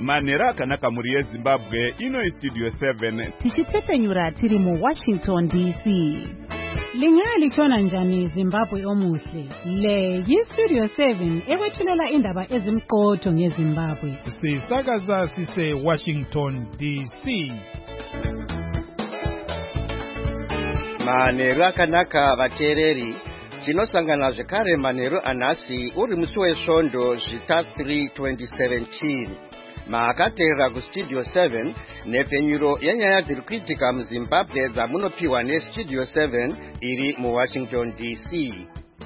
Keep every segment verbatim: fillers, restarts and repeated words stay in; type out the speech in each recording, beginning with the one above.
manhero akanaka muri yezimbabwe. Ino istudio seven tichitsepenyura tiri mu Washington D C. Lingalitshona njani Zimbabwe omuhle? Le yistudio seven ekwethulela indaba ezimqotho ngeZimbabwe. Sisakaza sise Washington D C. Manhero akanaka vateereri, tinosangana zvekare manhero anhasi uri musi wesvondo zvita three twenty seventeen. Maakateerera kustudio seven nepfenyuro yenyaya dziri kuitika muZimbabwe dzamunopiwa nestudio seven iri muWashington D C.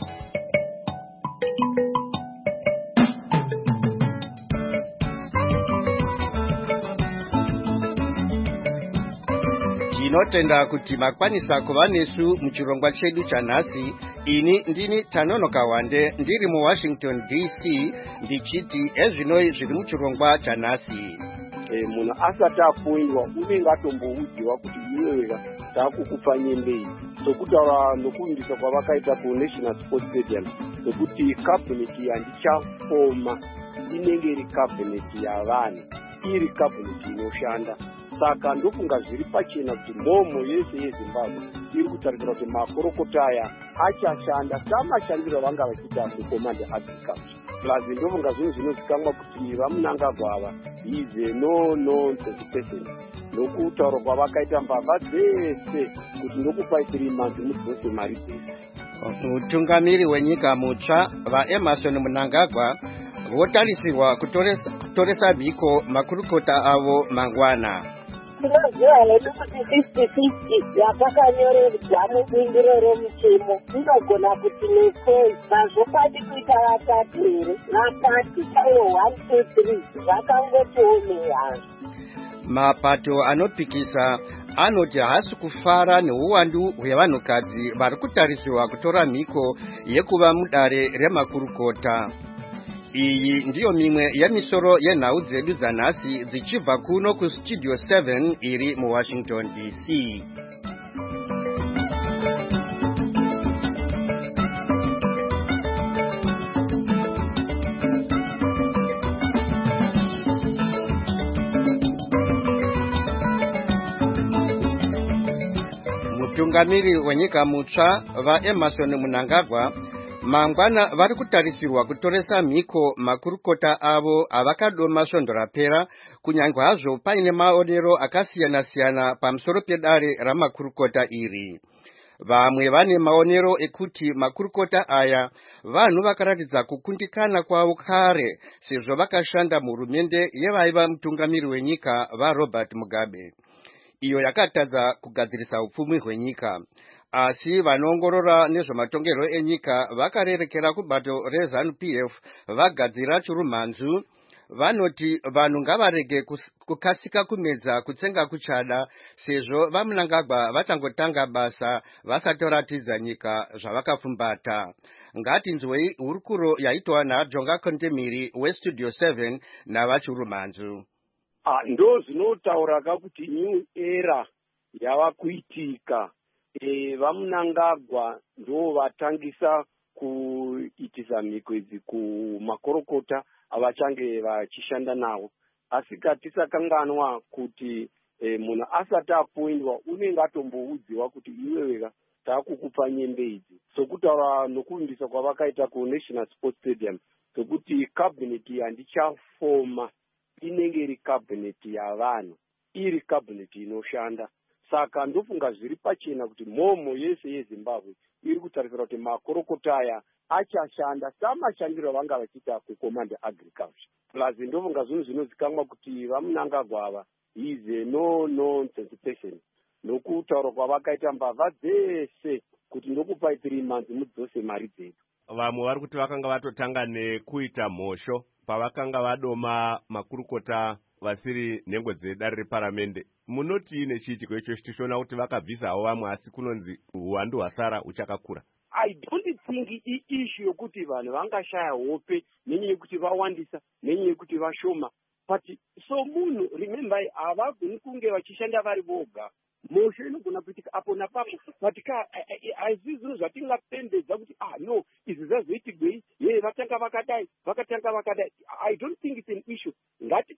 Tinotenda kuti makwanisa kuva nesu muchirongwa chedu chanhasi. Ini ndini Tanonoka Wande ndiri muWashington D C ndichiti ezvinoi zviri muchirongwa chanhasi. E, munhu asati apoiwa unenge atomboudziwa kuti iweweka takukupa nyembei sokutaura nokuundisa kwavakaita kuNational Sports Stadium sokuti kabineti handichafoma inenge iri kabineti yavanhu, iri kabineti inoshanda. Saka ndofunga zviri pachena kuti mhomo yese yeZimbabwe iri kutarisira kuti makorokota aya achashanda samashandiro vanga vachiita mucommand agriculture. Plus ndofunga zvinhu zvinozikamwa kuti vamunangagwa ava is no nonsense person. Nokutaura kwavakaita mbavha dzese kuti ndokupai three months mudzose mari dzese. Mutungamiri wenyika mutsva vaEmmerson Mnangagwa votarisirwa kutoresa, kutoresa mhiko makurukota avo mangwana. Tinoziva hedu kuti fifty fifty yatakanyorerwa mubindiro romuchemo inogona kuti nekoi nazvokwadi kuita vatatu here vatatu chaiwo one two three zvakangotiomera. Mapato anopikisa anoti haasi kufara neuwandu hwevanhukadzi vari kutarisirwa kutora mhiko yekuva mudare remakurukota. Iyi ndiyo mimwe yemisoro yenhau dzedu dzanhasi dzichibva kuno kustudio seven iri muWashington D C. Mutungamiri wenyika mutsva vaEmmerson Mnangagwa mangwana vari kutarisirwa kutoresa mhiko makurukota avo avakadoma svondo rapera, kunyange hazvo paine maonero akasiyana-siyana pamusoro pedare ramakurukota iri. Vamwe vane maonero ekuti makurukota aya vanhu vakaratidza kukundikana kwavo kare sezvo vakashanda muhurumende yevaiva mutungamiri wenyika vaRobert Mugabe, iyo yakatadza kugadzirisa upfumi hwenyika. Asi vanoongorora nezvematongerwo enyika vakarerekera kubato reZANU P F vagadzira chirumhanzu. Vanoti vanhu ngavarege kukasika kumedza kutsenga kuchada sezvo vaMnangagwa vachangotanga basa vasati varatidza nyika zvavakapfumbata. Ngatinzwei hurukuro yaitwa naJonga Kontemiri westudio seven navachirumhanzu. Ah, ndo zvinotaura kuti new era yava kuitika. E, vaMnangagwa ndo vatangisa kuitisa mhiko idzi kumakorokota avachange vachishanda nawo. Asi katisakanganwa kuti e, munhu asati apoindwa unenge atomboudziwa kuti iweweka takukupa nyembe idzi sokutaura nokuundisa kwavakaita kuNational Sports Stadium sokuti kabineti handichafoma inenge iri kabineti yavanhu, iri kabineti inoshanda. Saka ndofunga zviri pachena kuti mhomo yese yeZimbabwe iri kutarisira kuti makorokota aya achashanda samashandiro vanga vachiita kucommand agriculture. Plus ndofunga zvinhu zvinozikamwa kuti vaMnangagwa ava is no nonsense person. Nokutaura kwavakaita mbavha dzese kuti ndokupai three months mudzose mari dzedu. Vamwe vari kuti vakanga vatotanga nekuita mhosho pavakanga vadoma makurukota vasiri nhengo dzedare reparamende. Munoti nechiitiko icho tichiona kuti vakabvisawo vamwe asi kunonzi uwandu hwasara uchakakura. I don't think i-issue yokuti vanhu vangashaya hope nenyaya yekuti vawandisa nenyaya yekuti vashoma. But so munhu remember havagoni kunge vachishanda vari voga. Mhosho inogona kuitika apo napapo. But hazvi zvinhu zvatingapembedza kuti ah no izvi zvazoitigwei ye vatanga vakadai vakatanga vakadai. I don't think it's an issue. Ngati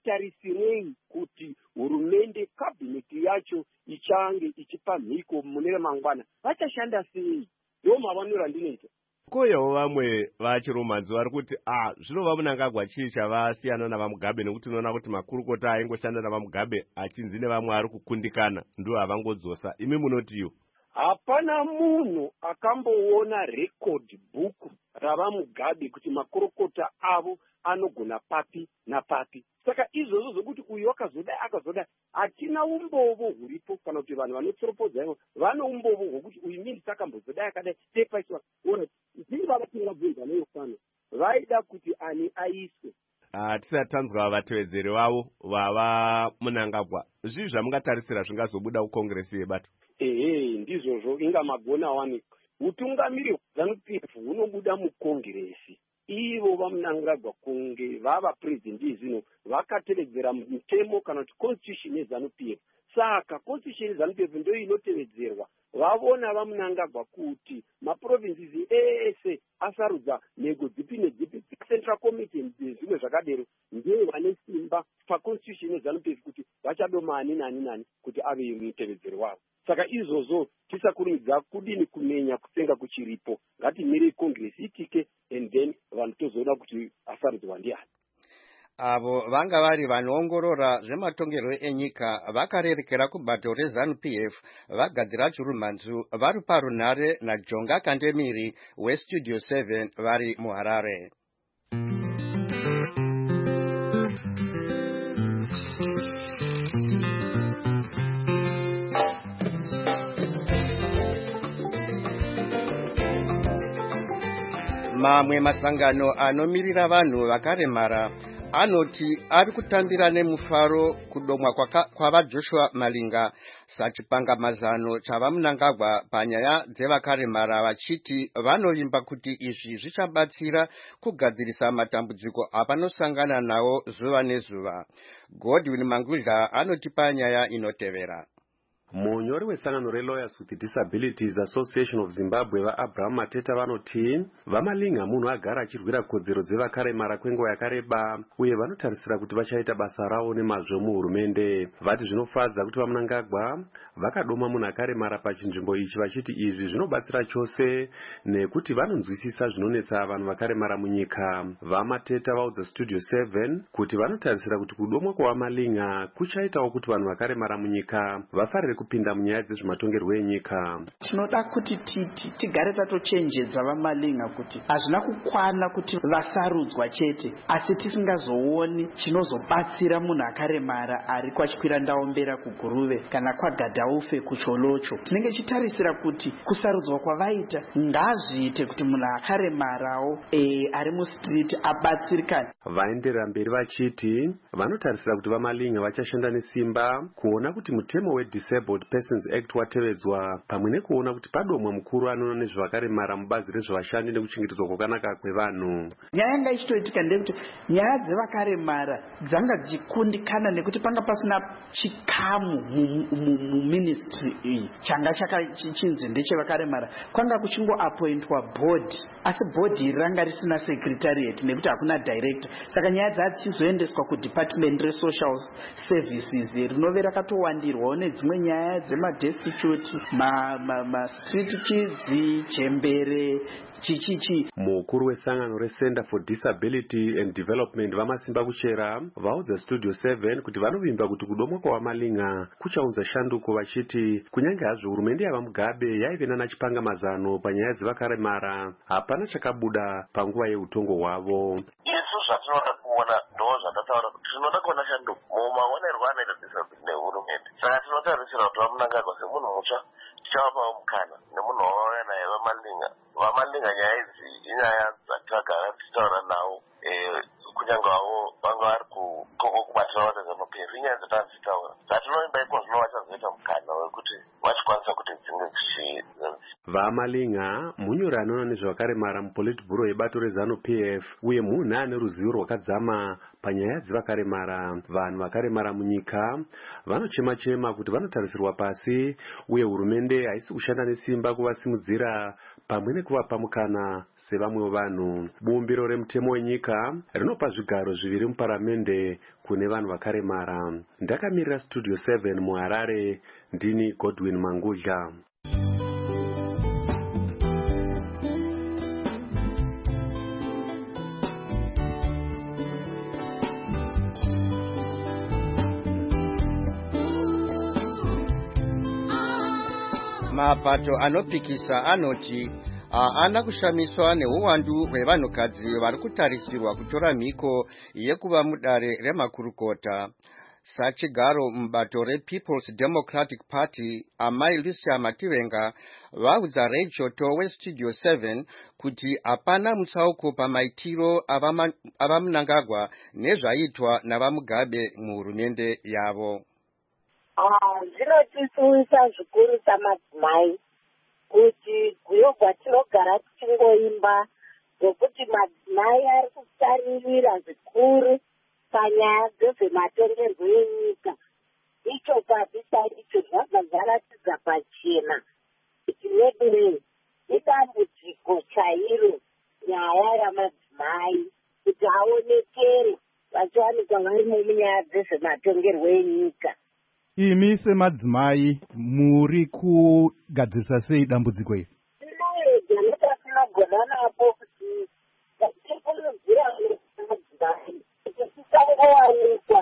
vangatarisirei kuti hurumende kabhineti yacho ichange ichipa mhiko mune ramangwana vachashanda sei? Ndo mavaniro andinoita. Koyewo vamwe vachiromanzi vari kuti ah zvinova Mnangagwa chii chavasiyana navaMugabe, nekuti unoona kuti makurukota aingoshanda navaMugabe achinzi nevamwe ari kukundikana ndo havangodzosa. Imi munotiyo? Hapana munhu akamboona record book ravaMugabe kuti makurukota avo anogona papi napapi. Saka izvozvo zvokuti uyu akazoda akazoda hatina umbovo huripo, kana kuti vanhu vanotsoropodza ivo vane umbovo hwokuti uyu minista akambozodai akadai tepaiswa ora zvinhu vavatinga bvunza neyo fano vaida kuti ani aiswe. Tisati tanzwa vatevedzeri vavo vava Mnangagwa, zvii zvamungatarisira zvingazobuda kukongresi yebato? Ehe, ndizvozvo inga magona wani utungamiri hwaZanu-P F hunobuda mukongresi. Ivo vaMnangagwa kunge vava president zvino vakatevedzera mutemo kana kuti constitution yeZanu-P F. Saka constitution yeZanu-P F ndio inotevedzerwa. Vavona vaMnangagwa kuti maprovinces ese asarudza nego dzipi nedzipi central committee zvimwe zvakadero ndiye vane simba paconstitution yeZanu-P F kuti vachadoma ani nani nani kuti ave mutevedzeri wavo. Saka izvozvo tisakurumidza kudini kumenya kutenga kuchiripo. Ngatimire congress itike and then vanhu tozoona kuti asarudzwa ndiani. Avo vanga vari vanoongorora zvematongerwo enyika vakarerekera kubato reZanu-P F vagadzira chirumanzu vari parunhare naJonga Kandemiri weStudio seven vari muHarare. Mamwe masangano anomirira vanhu vakaremara anoti ari kutambira nemufaro kudomwa kwava Joshua Malinga sachipangamazano chava Mnangagwa panyaya dzevakaremara vachiti vanovimba kuti izvi zvichabatsira kugadzirisa matambudziko avanosangana nawo zuva nezuva. Godwin Mangudla anotipa nyaya inotevera. Munyori wesangano reLawyers with Disabilities Association of Zimbabwe vaAbraham Mateta vanoti vaMalinga munhu agara achirwira kodzero dzevakaremara kwenguva yakareba uye vanotarisira kuti vachaita basa ravo nemazvo muhurumende. Vati zvinofadza kuti vaMnangagwa vakadoma munhu akaremara pachinzvimbo ichi vachiti izvi zvinobatsira chose nekuti vanonzwisisa zvinonetsa vanhu vakaremara munyika. VaMateta vaudza Studio seven kuti vanotarisira kuti kudomwa kwavaMalinga kuchaitawo kuti vanhu vakaremara munyika vafarire kupinda munyaya dzezvematongerwo enyika. Tinoda kuti titi tigare tatochenjedza vaMalinga kuti hazvina kukwana kuti vasarudzwa chete, asi tisingazooni chinozobatsira munhu akaremara ari kwachikwira ndaombera kuGuruve kana kwaGadhaufe kuCholocho. Tinenge chitarisira kuti kusarudzwa kwavaita ngazviite kuti munhu akaremarawo e, ari mustreet abatsirikane. Vaenderera mberi vachiti vanotarisira kuti vaMalinga vachashanda nesimba kuona kuti mutemo weDisabled Persons Act watevedzwa pamwe nekuona kuti padomwa mukuru anoona nezvakaremara mubazi rezvavashandi nekuchengetedzwa kwakanaka kwevanhu. Nyaya yanga ichitoitika ndekuti nyaya dzevakaremara dzanga dzichikundikana nekuti panga pasina chikamu muministry iyi changa chakachinzi ndechevakaremara. Kwanga kuchingoapointwa board, asi board iri ranga risina secretariat nekuti hakuna director. Saka nyaya dzadzizoendeswa kudepartment resocial services rinove rakatowandirwawo nedzimwe nyaya dzemadestitute mastreet kids chembere chichichi. Mukuru wesangano reCenter for Disability and Development vamasimba kuchera vaudza Studio seven kuti vanovimba kuti kudomwa kwavaMalinga kuchaunza shanduko vachiti kunyange hazvo hurumende yavaMugabe yaive nanachipangamazano panyaya dzevakaremara hapana chakabuda panguva yeutongo hwavo. Isu zvatinoda kuona ndo zvandataura kuti tinoda kuona shanduko mumaonerwo anoita disability nehurumende. Saka tinotarisira kuti vaMnangagwa semunhu mutsva tichavapawo mukana nemunhu wavauya naye vaMalinga. VaMalinga nyaya idzi inyaya dzatagara tichitaura nawo kunyange havo vanga vari kubatira vana ZANU-P F inyaya dzatanga tichitaura. Zvatinoimba iko zvino vachazoita mukana wekuti vachikwanisa kuti dzinge dzichi. VaMalinga munyori anoona nezvakaremara mupolitburo yebato reZANU-P F uye munhu ane ruzivo rwakadzama panyaya dzevakaremara. Vanhu vakaremara munyika vanochema chema kuti vanotarisirwa pasi uye hurumende haisi kushanda nesimba kuvasimudzira pamwe nekuvapa mukana sevamwewo vanhu. Bumbiro remutemo wenyika rinopa zvigaro zviviri muparamende kune vanhu vakaremara. Ndakamirira studio seven muHarare, ndini Godwin Mangudla. Mapato anopikisa anoti haana kushamiswa neuwandu hwevanhukadzi vari kutarisirwa kutora mhiko yekuva mudare remakurukota. Sachigaro mubato rePeople's Democratic Party, amai Lucia Mativenga vaudza Radio To weStudio seven kuti hapana mutsauko pamaitiro avaMnangagwa nezvaitwa navaMugabe muhurumende yavo. Zvinotisuwisa zvikuru samadzimai kuti kuyogwa tinogara tichingoimba zvokuti madzimai ari kusaririra zvikuru panyaya dzezvematongerwo enyika. Icho kabisa icho zvabva zvaratidza pachena kuti nedu idambudziko chairo nyaya yamadzimai kuti aonekere vachiwanikwa varimo munyaya dzezvematongerwo enyika. Imi semadzimai muri kugadzirisa sei dambudziko iri? Tinoedza nepatinogona napo kuti tikurudzira madzimai kuti tisangowanikwa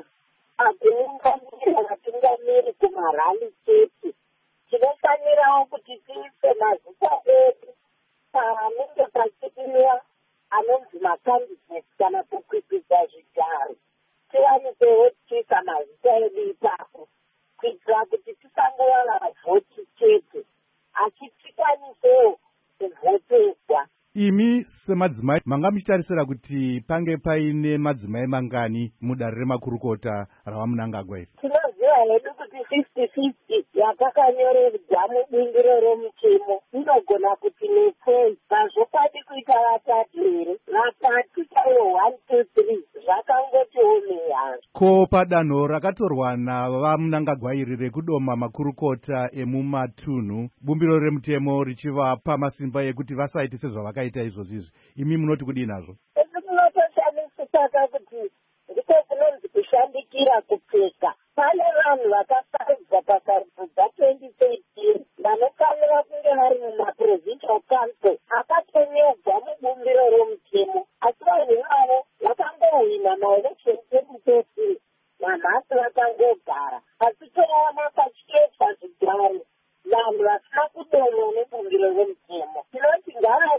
akuunganira vatungamiri kumarali chete. Tinofanirawo kuti tiise mazita edu panenge pachipimiwa anonzi makandidheti kana kukwikwiza zvigaro. Tiwanikewo tiisa mazita edu ipapo kuitira kuti tisangowana vhoti chete asi tikwanisewo kuvhoterwa. Imi semadzimai manga muchitarisira kuti pange paine madzimai mangani mudare remakurukota ravaMnangagwa iri? Tinoziva hedu kuti fifty fifty yatakanyorerwa mubindiro romutemo inogona kuti nefei pazvokwadi kuita vatatu here vatatu chaiwo one two three zvakangotiomeyazvo. Ko padanho rakatorwa navaMnangagwa iri rekudoma makurukota emumatunhu, bumbiro remutemo richivapa masimba ekuti vasaite sezvavakaita izvozvizvi, imi munoti kudii nazvo? Esi kunotoshamisisaka kuti ndiko kunonzi kushandikira kupfeka. Pane vanhu vakasarudzwa pasarudzo dza-twenty thirteen vanofanira kunge vari mumaprovincial council akatonyorwa mubumbiro romutemo, asi vanhu ivavo vakangohwina maelection twenty thirteen namhasi vakangogara. Asi toona pachiketwa zvigaro vanhu vasina kudomwa nebumbiro romutemo. Tinoti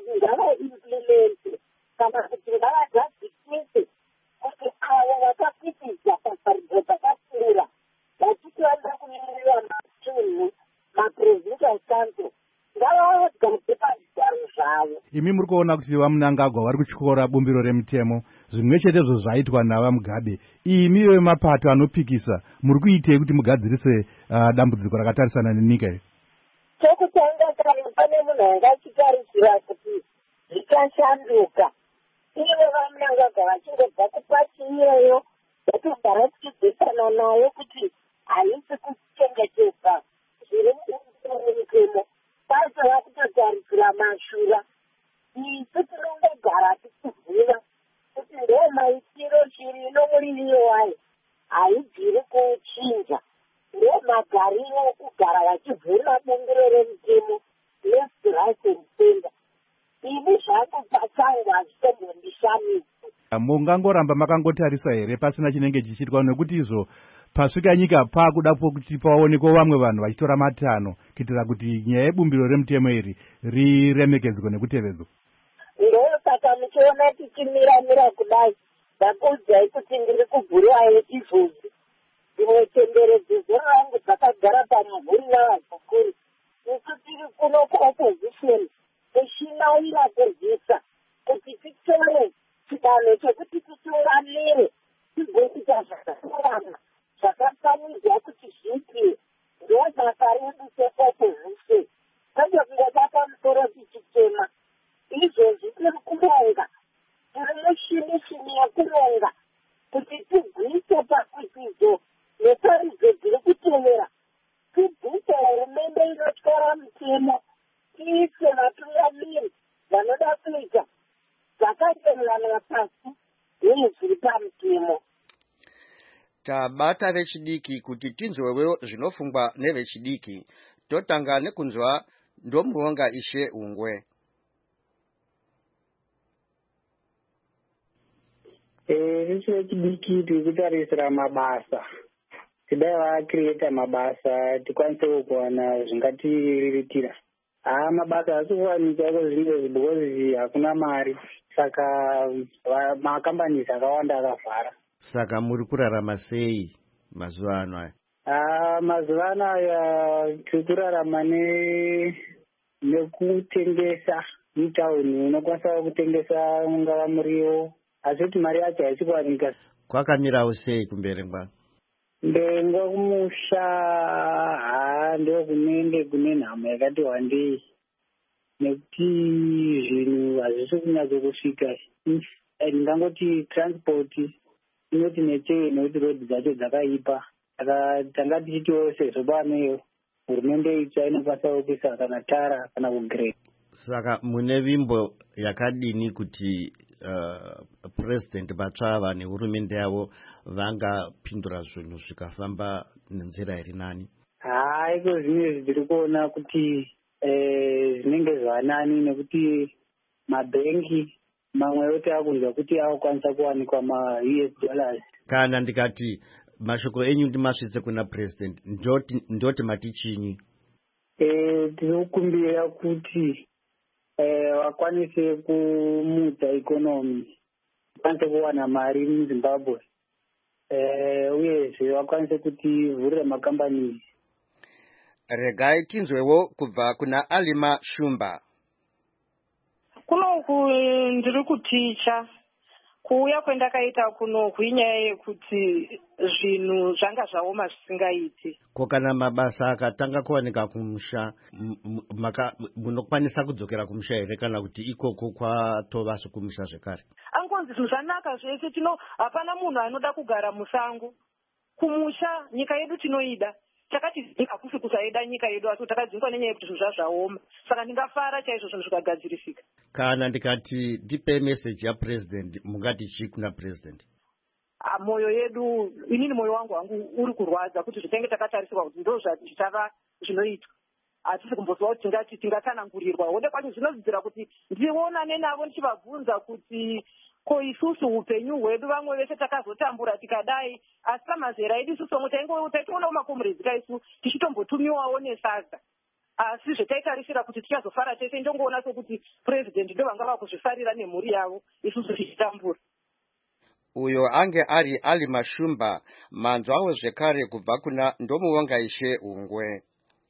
ngava-implemente kana kuti ngavagadzikise kuti avo vakapitidza pasarudzo dzakakura vachitoanda kumirira matunhu maprovincial council ngavagadze pazvigaro zvavo. Imi muri kuona kuti vaMnangagwa vari kutyora bumbiro remutemo zvimwe chetezvo zvaitwa navaMugabe. Imi vemapato anopikisa muri kuitei kuti mugadzirise uh, dambudziko rakatarisana nenyika iri? Chokutanga kare pane munhu anga achitarisira kuti zvichashanduka. Ivo vaMnangagwa vachingobva kupasi iyoyo vatogara tichidzisana nayo kuti haisi kuchengetedza zviri mutemo kwase vakutotarisira mashura. Isu tinongogara tichiziva kuti ndo maitiro chiri nomuriviro wayo haibviri kuchinja. Ndo magariro okugara vachivhura bumbiro remutemo left right and center. Ivi zvako pachangu hazvitombondishamisi. Mungangoramba makangotarisa here pasina chinenge chichiitwa, nekuti izvo pasvika nyika paakudapo kuti paonekwa vamwe vanhu vachitora matanho kuitira kuti nyaya yebumbiro remutemo iri riremekedzwe nekutevedzwa? Ndosaka muchiona tichimira-mira kudai ndakuudzai kuti ndiri kubhuriwayo izvozvi. Imwe tenderedzo rangu dzakagara pamuvhuri navazukuru. Isu tiri kuno kuopposition tichinaira kuzisa kuti titore chidanho chekuti titungamire tigoita zvakasiyana zvakafanirwa kuti zviitwe. Ndobasa redu seopposition kwete kungoda pamusoro tichitema. Izvozvi tiri kuronga, tiri mushini-shini yekuronga kuti tigwise pakwikwidzo nesaridzo dziri kutevera. Tibvise hurumende inotyora mutemo tiise vatungamiri vanoda kuita zvakatenderana pasi nezviri pamutemo. Tabata vechidiki kuti tinzwewo zvinofungwa nevechidiki. Totanga nekunzwa Ndomuwonga Ishe Ungwe. Eh, isu vechidiki tiri kutarisira mabasa. Tidai vakreata mabasa tikwanise kuwana zvingatiriritira. Ah, mabasa asikuwanika kwezvinhu because hakuna mari. Saka makambani akawanda akavhara. Saka muri kurarama sei mazuva ano aya? Ah, mazuva ano aya tiri kurarama ne nekutengesa mutauni. Unokwanisa kutengesa ungava muriwo, asi kuti mari yacho haisi kuwanika. Kwakamirawo sei kumberengwa? Mberengwa kumusha haa ndo kunenge kune nhamo yakati wandei. Nekuti zvinhu hazvisi kunyatsokusvika. Ndingangoti transport inoti nechei nekuti road dzacho dzakaipa. Saka tanga tichitiwo sezvo paneyo hurumende itsva inokwanisa kuisa kana tara kana kugrade. Saka mune vimbo yakadini kuti uh, president vatsvava nehurumende yavo vangapindura zvinhu zvikafamba nenzira iri nani? Haa, iko zvimwe zviri kuona kuti zvinenge zvanani nekuti mabhengi mamwe takunzwa kuti akukwanisa kuwanikwa ma-U S dollars. Kana ndikati mashoko enyu ndimasvitse kuna president, ndoti ndoti mati chinyi? Eh, tinokumbira kuti eh wakwanise kumudza economy, wakwanise kuwana mari muZimbabwe. Eh, uyezve wakwanise kuti vhurira makambani. Regai tinzwewo kubva kuna Alima Shumba. Kunoku ndiri kuticha kuuya kwendakaita kunoku inyaya yekuti zvinhu zvanga zvaoma zvisingaiti. Ko kana mabasa akatanga kuwanika kumusha munokwanisa kudzokera kumusha here kana kuti ikoko kwatova sokumusha zvekare? Angonzi zvinhu zvanaka zvese, tino hapana munhu anoda kugara musango. Kumusha nyika yedu tinoida. Takati hakusi kusaida nyika yedu asi takadzingwa nenyaya yekuti zvinhu zvazvaoma. Saka ndingafara chaizvo zvinhu zvikagadzirisika. Kana ndikati ndipe message yapresident mungati chii kuna president? Ah, moyo yedu, inini moyo wangu wangu uri kurwadza kuti zvitenge takatarisirwa kuti ndo zvichava zvinoitwa. Hatisi kumbozwa kuti tingati tingatsanangurirwa. Hode kwacho zvinodzidzira kuti ndionane navo ndichivabvunza kuti ko isusu upenyu hwedu vamwe vese takazotambura tikadai, asi pamazera edu isusu vamwe taitoonawo makomuredzi kaisu tichitombotumiwawo nesadza. Asi zvetaitarisira kuti tichazofara tese ndongoona sokuti president ndo vanga vakuzvifarira nemhuri yavo isusu tichitambura. Uyo ange ari Alima Shumba, manzwawo zvekare kubva kuna Ndomuwonga Ishe Ungwe.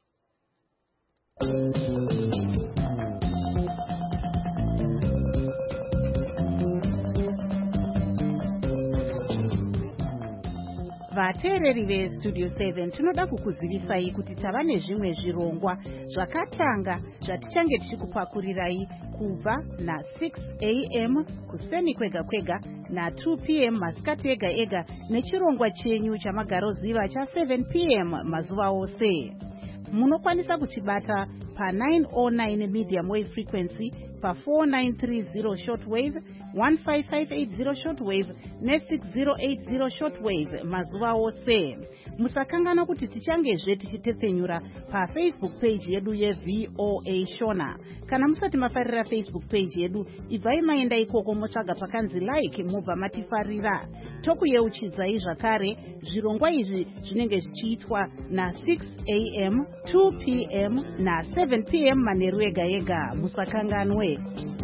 Vateereri veStudio seven tinoda kukuzivisai kuti tava nezvimwe zvirongwa zvakatanga zvatichange tichikupakurirai kubva na six a m kuseni kwega kwega na two p m masikati ega ega nechirongwa chenyu chamagaroziva cha seven p m mazuva ose. Munokwanisa kutibata pa nine oh nine medium wave frequency, pa four nine three zero shortwave, one five five eight zero shortwave ne six zero eight zero shortwave mazuva ose. Musakangana kuti tichangezve tichitepfenyura pa Facebook page yedu yeV O A Shona. Kana musati mafarira Facebook page yedu, ibvai maenda ikoko motsvaga pakanzi like mubva matifarira. Tokuyeuchidzai zvakare zvirongwa izvi zvinenge zvichiitwa na six a m, two p m na seven p m manheru ega ega. Musakanganwe.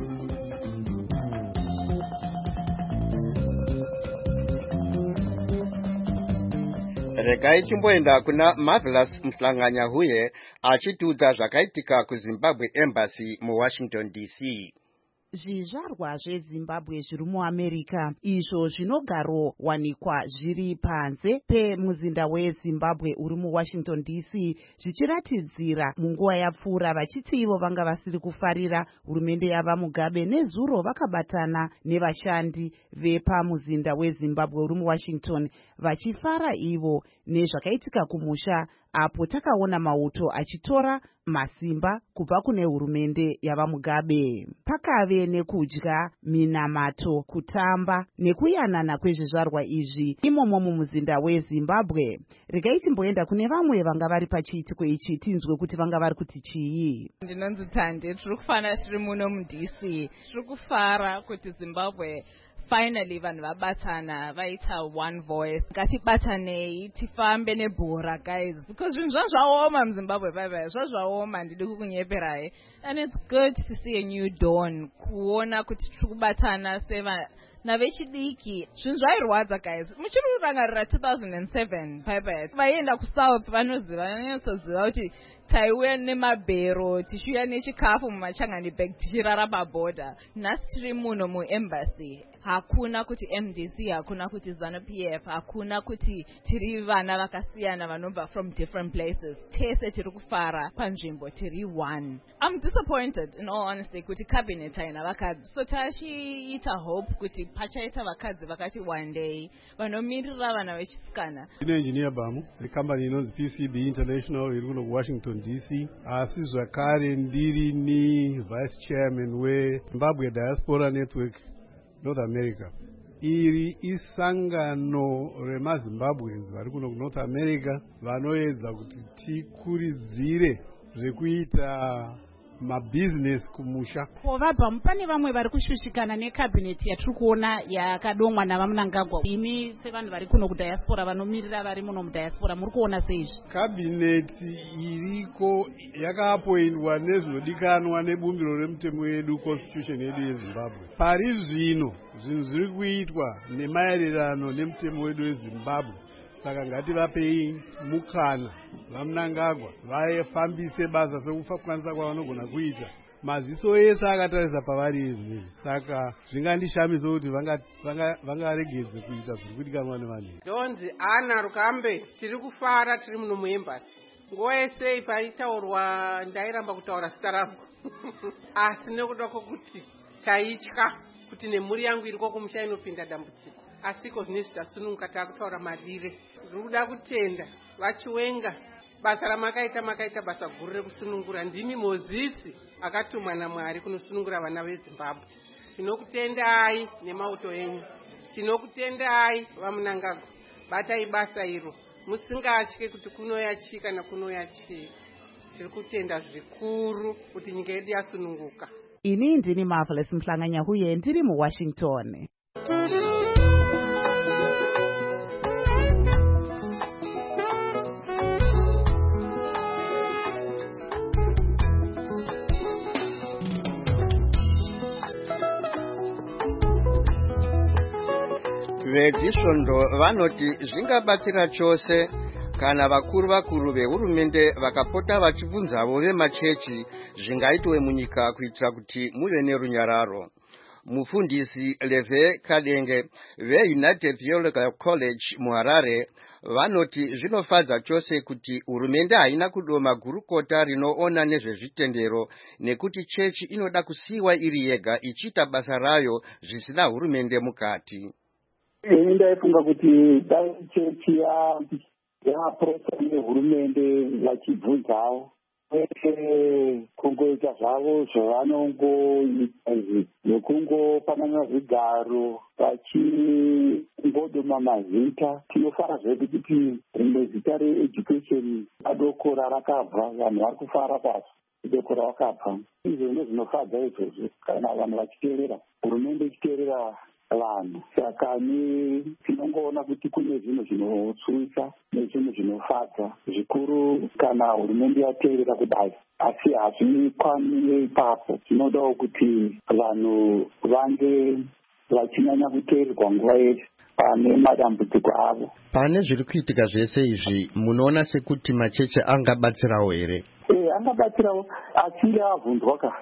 Regai chimboenda kuna Marvelous Mhlanganya huye achitiudza zvakaitika kuZimbabwe Embassy muWashington D C. Zvizvarwa zveZimbabwe zviri muAmerica izvo zvinogaro wanikwa zviri panze pemuzinda weZimbabwe uri muWashington D C zvichiratidzira munguva yapfuura vachiti ivo vanga vasiri kufarira hurumende yava Mugabe nezuro vakabatana nevashandi vepamuzinda weZimbabwe uri muWashington vachifara ivo nezvakaitika kumusha apo takaona mauto achitora masimba kubva kune hurumende yavamugabe. Pakave nekudya, minamato, kutamba nekuyanana kwezvizvarwa izvi imomo mumuzinda weZimbabwe. Regai timboenda kune vamwe vanga vari pachiitiko ichi tinzwe kuti vanga vari kuti chii. Ndinonzi Thande, tiri kufara tiri muno muD C. Tiri kufara kuti Zimbabwe finally vanhu vabatana vaita one voice. Ngatibatanei tifambe nebhora guys, because zvinhu zvazvaoma muZimbabwe bye zvazvaoma, ndidi kukunyeperai. And it's good to see a new dawn, kuona kuti tiri kubatana seva navechidiki. Zvinhu zvairwadza guys, muchiri kurangarira two thousand seven bye vaienda kusouth vanoziva vanonyatsoziva kuti taiuya nemabhero tichiuya nechikafu mumachangani bag tichirara pabhodha. Nhasi tiri muno muembassy, hakuna kuti M D C, hakuna kuti ZANU-P F, hakuna kuti tiri vana vakasiyana vanobva from different places. Tese tiri kufara panzvimbo, tiri one. I'm disappointed in all honesty kuti cabinet haina vakadzi, so tachiita hope kuti pachaita vakadzi vakati one day vanomirira vana vechisikana. Ine engineer Bamu, the company inonzi P C B International iri kuno Washington D C, asi zvakare ndiri ni vice chairman weZimbabwe Diaspora Network North America. Iri isangano remaZimbabweans vari kuno North America vanoedza kuti tikuridzire zvekuita mabusiness kumusha. Kovabva pane vamwe vari kushushikana nekabineti yatiri kuona yakadomwa navaMnangagwa. Imi sevanhu vari kuno kudiaspora vanomirira vari muno mudiaspora muri kuona seizvi? Kabineti iriko yakaapoindwa nezvinodikanwa nebumbiro remutemo wedu constitution yedu yeZimbabwe. Pari zvino zvinhu zviri kuitwa nemaererano nemutemo wedu weZimbabwe. Saka ngativapei mukana vaMnangagwa vafambise basa sekukwanisa kwavanogona kuita. Maziso ese akatarisa pavari izvi. Saka zvingandishamisa kuti vangaregedze kuita zviri kudikanwa nevanhu. Ndonzi Ana Rukambe, tiri kufara tiri muno muembassy. Nguva yese paitaurwa ndairamba kutaura zita rangu. Asi nekuda kwokuti taitya kuti nemhuri yangu iriko kumusha inopinda dambudziko. Asiko zvinezvi tasununguka taakutaura madire. Ndiri kuda kutenda vachiwenga basa ramakaita makaita basa guru rekusunungura. Ndini Mozisi akatumwa naMwari kunosunungura vana veZimbabwe. Tinokutendai nemauto enyu, tinokutendai vaMnangagwa. Batai basa iro, musingatye kuti kunoya chii kana kunoya chii. Tiri kutenda zvikuru kuti nyika yedu yasununguka. Ini ndini Marvelous Mhlanganyahuye ndiri muWashington. Vedhisvondo vanoti zvingabatsira chose kana vakuru vakuru vehurumende vakapota vachibvunzavo vemachechi zvingaitwe munyika kuitira kuti muve nerunyararo. Mufundisi Leve Kadenge veUnited Theological College muHarare vanoti zvinofadza chose kuti hurumende haina kudoma gurukota rinoona nezvezvitendero nekuti chechi inoda kusiiwa iri yega ichiita basa rayo zvisina hurumende mukati. Ini ndaifunga kuti dai chechi yaprota nehurumende vachibvunzawo kwete kungoita zvavo zvavanongoita izvi nekungopanana zvigaro vachingodoma mazita. Tinofara zvedu kuti rimwe zita reeducation adoko rarakabva, vanhu vari kufara pasi idoko rarakabva. Izvo ndozvinofadza izvozvo kana vanhu vachiteerera hurumende ichiteerera vanhu. Saka ni tinongoona kuti kune zvinhu zvinotsuwisa nezvinhu zvinofadza zvikuru kana hurumende yateerera kudai, asi hazvikwani ipapo. Tinodawo kuti vanhu vange vachinyanya kuteererwa nguva yese pane madambudziko avo. Pane zviri kuitika zvese izvi munoona sekuti macheche angabatsirawo here? Eh, angabatsirawo asi avhunzwa ka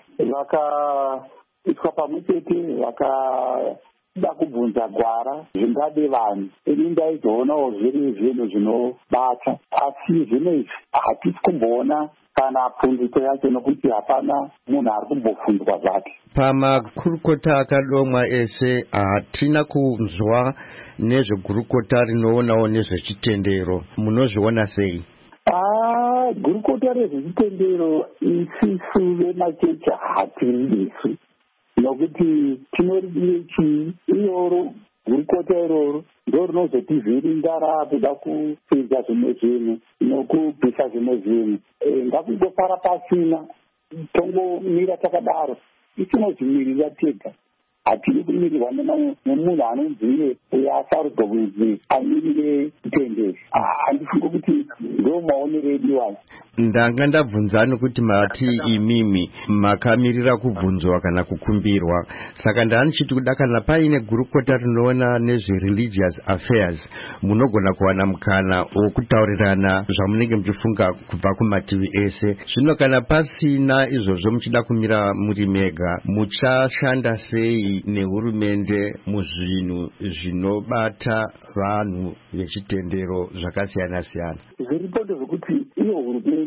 vakaitwa pamwe chete vaka da kubvunza gwara zvingade vanhu. Ini ndaizoonawo zviri zvinhu zvinobata, asi zvinezvi hatisi kumboona kana pfundiko yacho nokuti hapana munhu ari kumbofunzwa zvake. Pamakurukota akadomwa ese hatina kunzwa nezvegurukota rinoonawo nezvechitendero. Munozviona sei? Ah, gurukota rezvechitendero isisu vemachechi hatiri isu nokuti tinoridire chii iroro gurukota iroro ndo rinozotivhirinda kuda kupinza zvimwe zvinhu nokubvisa zvimwe zvinhu. Ngakungofara pasina tongomira takadaro itinozvimirira tega, hatiri kumirirwa nemunhu anonziye uyo asarudzwa kunzi amirire chitendero. Handifunga kuti ndo maonero edu wayo. Ndanga ndabvunza nokuti mati imimi makamirira kubvunzwa kana kukumbirwa, saka ndanichiti kuda kana paine gurukota rinoona nezvereligious affairs munogona kuwana mukana wokutaurirana zvamunenge muchifunga kubva kumativi ese. Zvino kana pasina izvozvo muchida kumira muri mega, muchashanda sei nehurumende muzvinhu zvinobata vanhu vechitendero zvakasiyana siyana? Zviripo ndezvekuti iyo hurumende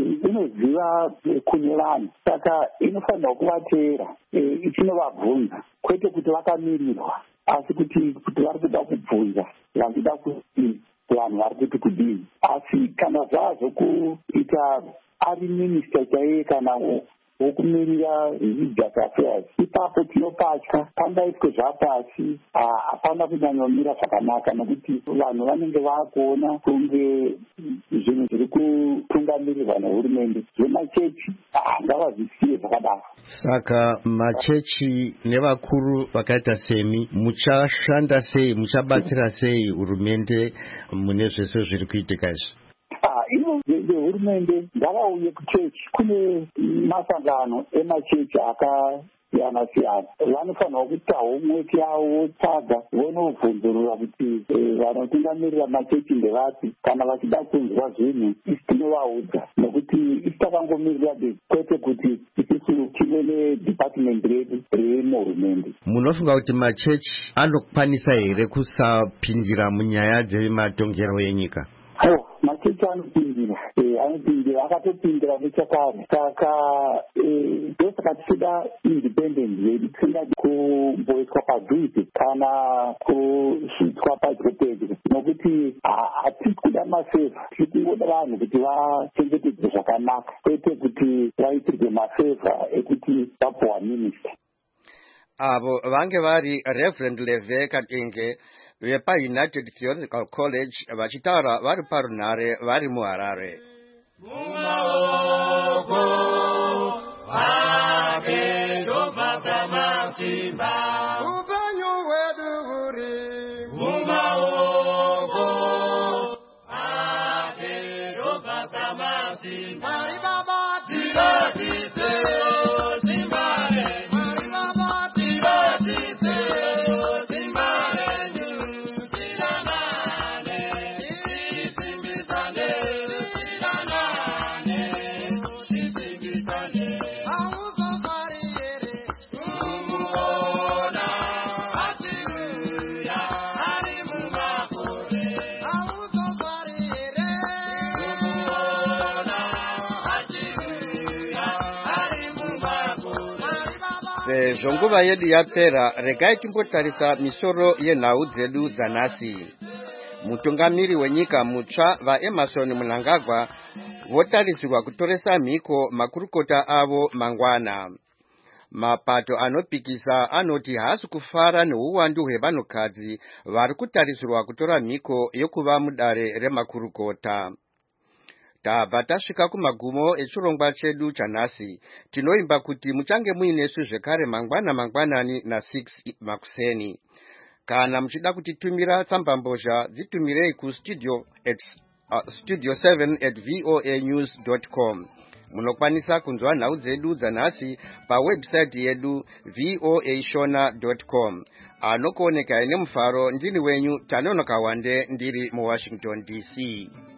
inoziva kune vanhu, saka inofanira kuvateera ichinovabvunza, kwete kuti vakamirirwa, asi kuti kuti vari kuda kubvunza vachida kuti vanhu vari kuti kudini. Asi kana zvazvokuita ari minista chaiye kana wokumirira religious affairs, ipapo tinopatya pangaitwe zvapasi hapana kunyanyomira zvakanaka, nokuti vanhu vanenge vakuona kunge zvinhu zviri kutungamirirwa nehurumende zvemachechi ngavazvisiye zvakadaro. Saka machechi nevakuru vakaita semi muchashanda sei, muchabatsira sei hurumende mune zvese zviri kuitika izvi? Ino vehurumende ngavauye kuchechi. Kune masangano emachechi akasiyana siyana, vanofanira kuita homework yavo votsvaga vonobvunzurura kuti vanotungamirira machechi ndevapi. Kana vachida kunzwa zvinhu isi tinovaudza, nokuti isi takangomirira besi, kwete kuti isisu tive nedepartment redu remuhurumende. Munofunga kuti machechi anokwanisa here kusapindira munyaya dzematongero enyika? Oh, machechi anopindira, anopindira, akatopindira nechakare. Saka ndosaka tichida independence yedu, tichida kumboiswa padhuze kana kusvitswa padyo pedyo, nokuti hatisi kuda mafevha, tiri kungoda vanhu kuti vachengetedzwe zvakanaka, kwete kuti vaitirwe mafevha ekuti vapuwa minista. Avo vange vari Reverend Leve Kadenge vepaUnited Theological College vachitaura vari parunhare vari muHarare. Mumaoko ake ndobva masimba, upenyu hwedu huri mumaoko ake ndobva masimba. Mari Baba tivatise timbare, Mari Baba tivatise timbare. Sezvo nguva yedu yapera, regai timbotarisa misoro yenhau dzedu dzanhasi. Mutungamiri wenyika mutsva vaEmmerson Mnangagwa votarisirwa kutoresa mhiko makurukota avo mangwana. Mapato anopikisa anoti haasi kufara neuwandu hwevanhukadzi vari kutarisirwa kutora mhiko yokuva mudare remakurukota. Tabva tasvika kumagumo echirongwa chedu chanhasi. Tinoimba kuti muchange muinesu zvekare mangwana mangwanani na-six makuseni. Kana muchida kutitumira tsambambozha dzitumirei kustudio at uh, studio seven at voa news dot com. Munokwanisa kunzwa nhau dzedu dzanhasi pawebsite yedu voa shona dot com. Anokuoneka ine mufaro ndini wenyu Tanonoka Wande ndiri muWashington D C.